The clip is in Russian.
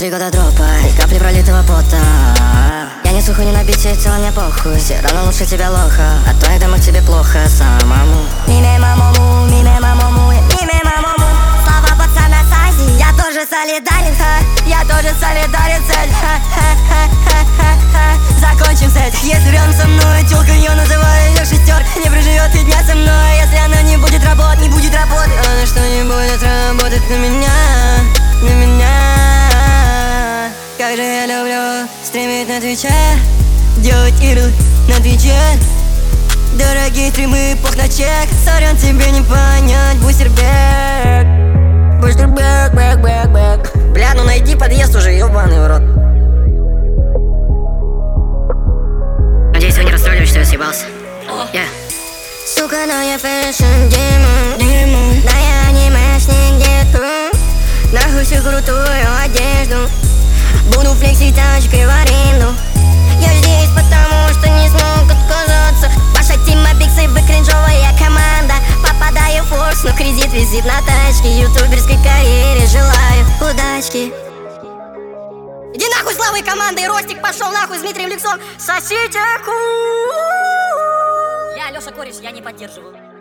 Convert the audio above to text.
3 года дропа и капли пролитого пота. Я не сухой, не набитие тела, мне похуй. Все равно лучше тебя лоха, а то иногда к тебе плохо самому. Миме мамому, миме мамому, миме мамому. Слава пацана с Азии, я тоже солидарен, я тоже солидарен, цель. Закончим секс, если рядом со мной тёлка, ее называю ее шестер. Не проживет и дня со мной, если она не будет работать, не будет работать. Она что не будет работать на меня, на меня. Как же я люблю стримить на Твиче, делать игры на Твиче. Дорогие стримы, пох на чек. Сорян, тебе не понять, бустербэк. Бустербэк, бэк, бэк, бэк. Бля, ну найди подъезд уже, ёбаный в рот. Надеюсь, вы не расстроились, что я съебался. Сука, но я фэшн демон. Да я анимешник где-то. Нахуй всю крутую одежду. Буду флексить тачкой в аренду. Я здесь потому, что не смог отказаться. Ваша тима биксы, вы кринжовая команда. Попадаю в форс, но кредит висит на тачке. Ютуберской карьере желаю удачки. Иди нахуй с Славой командой, Ростик пошел нахуй с Дмитрием Ликсом. Сосите ку. Я Леша Кореш, я не поддерживаю.